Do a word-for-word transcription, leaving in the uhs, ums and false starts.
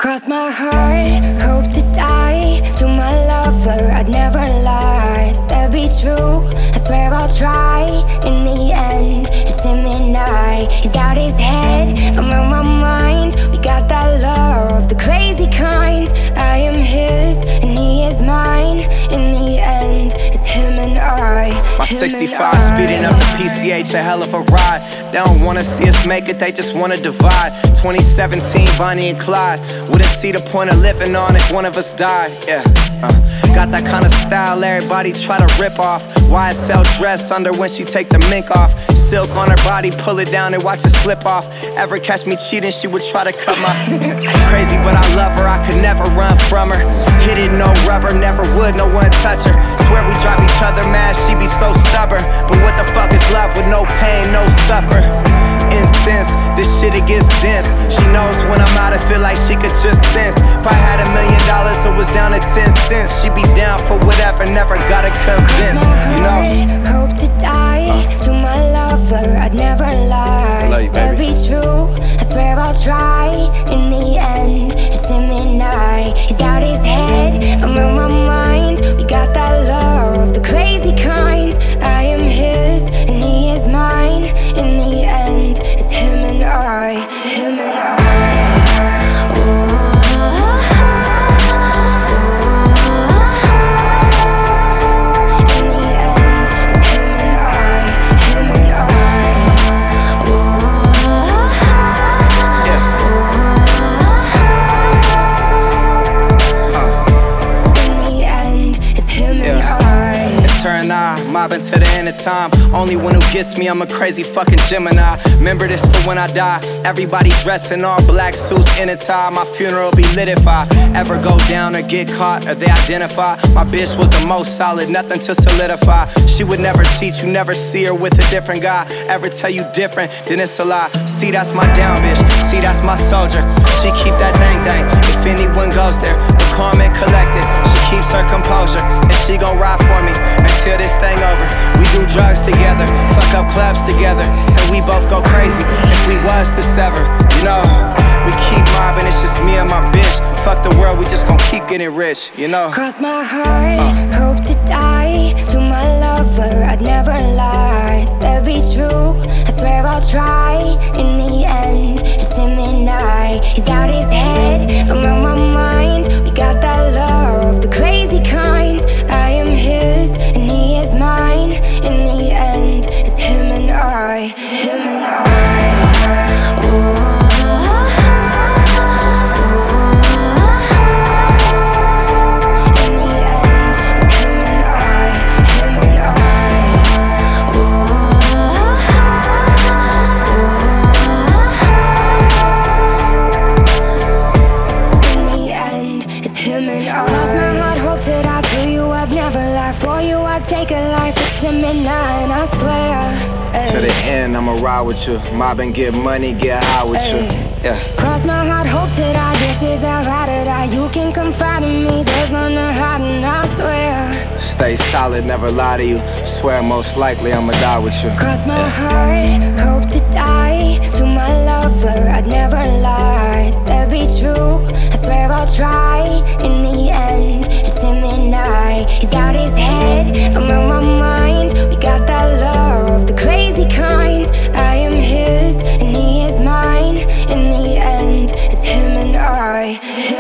Cross my heart, hope to die. To my lover, I'd never lie. Said be true, I swear I'll try. In the end, it's him and I. He's out his head, I'm on my mind. We got that love, the crazy kind. I am his, and he is mine. In the end, it's him and I. My sixty-five speeding up the P C H, a hell of a ride. They don't wanna see us make it, they just wanna divide. Twenty seventeen, Bonnie and Clyde. Wouldn't see the point of living on if one of us died. Yeah, uh, got that kind of style everybody try to rip off. Y S L dress under when she take the mink off. Silk on her body, pull it down and watch it slip off. Ever catch me cheating, she would try to cut my crazy, but I love her, I could never run from her. Hit it, no rubber, never would, no one touch her. Swear we drive each other mad, she be so stubborn. But what the fuck is love with no pain, no suffer? Intense, this shit it gets dense. She knows when I'm out, I feel like she could just sense. If I had a million dollars, it was down to ten cents. She be down for whatever, never gotta convince, you know. Hope to die, uh. to my lover, I'd never lie. I love you, Said baby. be true, I swear I'll try. In the end, it's him and I. He's out his head, I'm on my mind. We got that love, the crazy kind. I am his, and he is mine. In the end, it's him and I, him and I. Mobbing to the end of time. Only one who gets me, I'm a crazy fucking Gemini. Remember this for when I die. Everybody dressed in all black suits in a tie. My funeral be lit if I ever go down or get caught or they identify. My bitch was the most solid, nothing to solidify. She would never cheat, you never see her with a different guy. Ever tell you different, then it's a lie. See, that's my down bitch, see, that's my soldier. She keep that thing thing, if anyone goes there. But calm and collected, she keeps her composure. And she gon' ride for me until this thing over. We do drugs together, fuck up clubs together, and we both go crazy if we was to sever, you know. We keep mobbing, it's just me and my bitch. Fuck the world, we just gon' keep getting rich, you know. Cross my heart, uh. hope to die. To my lover, I'd never lie. Said be true, I swear I'll try. In the end, it's him and I. He's out his head, I'm on my mind. We got that love, the crazy kind. I am his, and he is mine. In the end, it's him and I, him and I. Ooh. Take a life, it's him and I, and I swear ay. To the end, I'ma ride with you. Mob and get money, get high with ay. you. Yeah. Cross my heart, hope to die. This is how I to die. You can confide in me, there's none to hide, and I swear. Stay solid, never lie to you. Swear most likely I'ma die with you. Cross my yeah. heart, hope to die. To my lover, I'd never lie. Said be true, I swear I'll try. In the end, it's him and I. He's out his head, I'm on my mind. We got that love, the crazy kind. I am his, and he is mine. In the end, it's him and I.